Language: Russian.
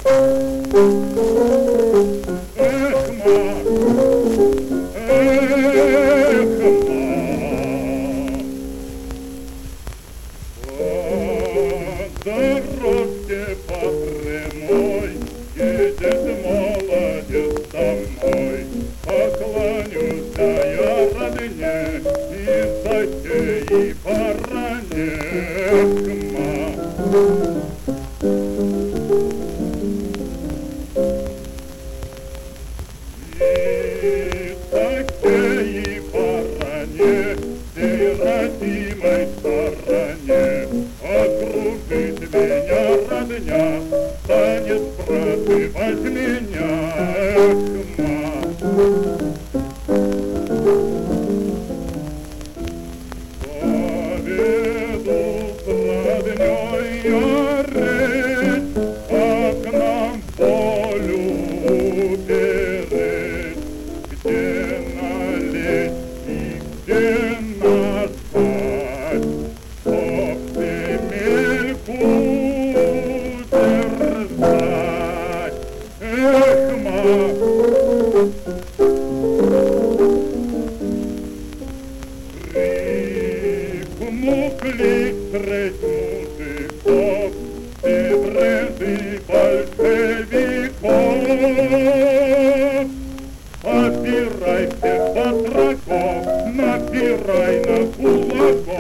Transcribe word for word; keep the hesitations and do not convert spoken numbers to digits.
Дорожке по прямой едет молодец домой. Поклонюсь я родне и затеи баране. И затеи баране, ты родимой стороне. Окружит меня родня, станет прозывать меня, эх, ма. Поведу с роднёй я речь, как нам волю беречь, где налечь и где наспать. Эх, ма. Прикмукли треть мужиков, ты в ряды большевиков. Опирай всех батраков, напирай на кулаков.